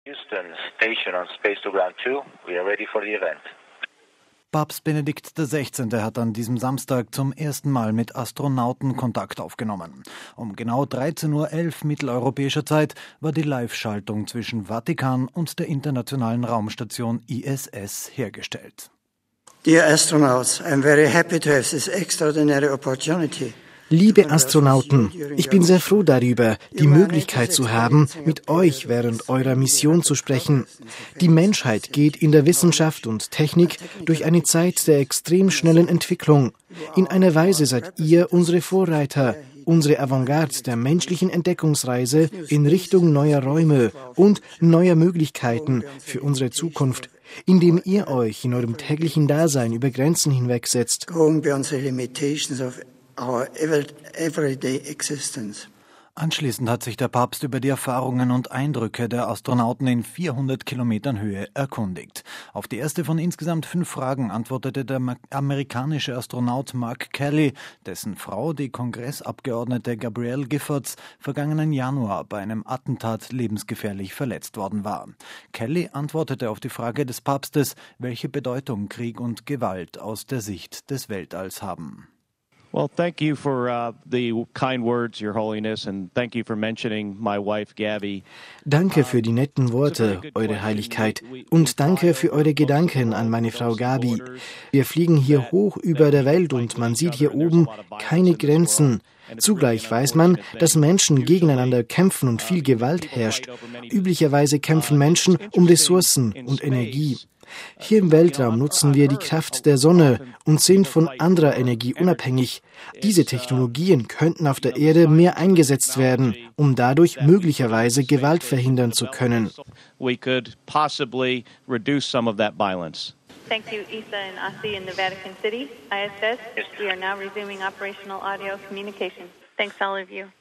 Houston, station on Space to Ground 2. We are ready for the event. Papst Benedikt XVI. Hat an diesem Samstag zum ersten Mal mit Astronauten Kontakt aufgenommen. Um genau 13:11 Uhr mitteleuropäischer Zeit war die Live-Schaltung zwischen Vatikan und der internationalen Raumstation ISS hergestellt. Dear astronauts, I'm very happy to have this extraordinary opportunity. Liebe Astronauten, ich bin sehr froh darüber, die Möglichkeit zu haben, mit euch während eurer Mission zu sprechen. Die Menschheit geht in der Wissenschaft und Technik durch eine Zeit der extrem schnellen Entwicklung. In einer Weise seid ihr unsere Vorreiter, unsere Avantgarde der menschlichen Entdeckungsreise in Richtung neuer Räume und neuer Möglichkeiten für unsere Zukunft, indem ihr euch in eurem täglichen Dasein über Grenzen hinwegsetzt. Our everyday existence. Anschließend hat sich der Papst über die Erfahrungen und Eindrücke der Astronauten in 400 Kilometern Höhe erkundigt. Auf die erste von insgesamt 5 Fragen antwortete der amerikanische Astronaut Mark Kelly, dessen Frau, die Kongressabgeordnete Gabrielle Giffords, vergangenen Januar bei einem Attentat lebensgefährlich verletzt worden war. Kelly antwortete auf die Frage des Papstes, welche Bedeutung Krieg und Gewalt aus der Sicht des Weltalls haben. Well, thank you for the kind words, Your Holiness, and thank you for mentioning my wife, Gabby. Danke für die netten Worte, Eure Heiligkeit, und danke für eure Gedanken an meine Frau Gabi. Wir fliegen hier hoch über der Welt und man sieht hier oben keine Grenzen. Zugleich weiß man, dass Menschen gegeneinander kämpfen und viel Gewalt herrscht. Üblicherweise kämpfen Menschen um Ressourcen und Energie. Hier im Weltraum nutzen wir die Kraft der Sonne und sind von anderer Energie unabhängig. Diese Technologien könnten auf der Erde mehr eingesetzt werden, um dadurch möglicherweise Gewalt verhindern zu können. We could possibly reduce some of that violence. Thank you, Isa and Asi in the Vatican City, ISS. We are now resuming operational audio communication. Thanks all of you.